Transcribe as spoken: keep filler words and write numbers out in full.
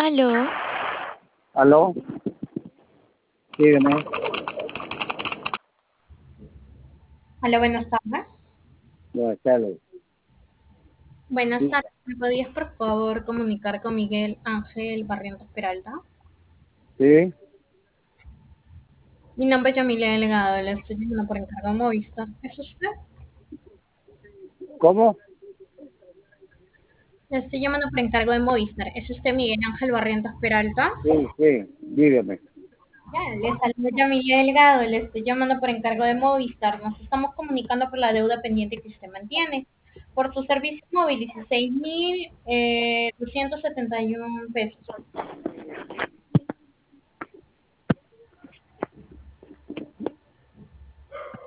Aló, ¿Aló? Dígame. Hola, buenas tardes. Buenas tardes. Buenas Sí, tardes. ¿Me podías, por favor, comunicar con Miguel Ángel Barrientos Peralta? sí. Mi nombre es Yamilia Delgado, le estoy llamando por encargo de Movistar. ¿Es usted? ¿Cómo? Le estoy llamando por encargo de Movistar. ¿Es usted Miguel Ángel Barrientos Peralta? Sí, sí, dígame. Ya, le saludo Yamilia Delgado, le estoy llamando por encargo de Movistar. Nos estamos comunicando por la deuda pendiente que usted mantiene. Por su servicio móvil, dieciséis mil doscientos setenta y uno pesos.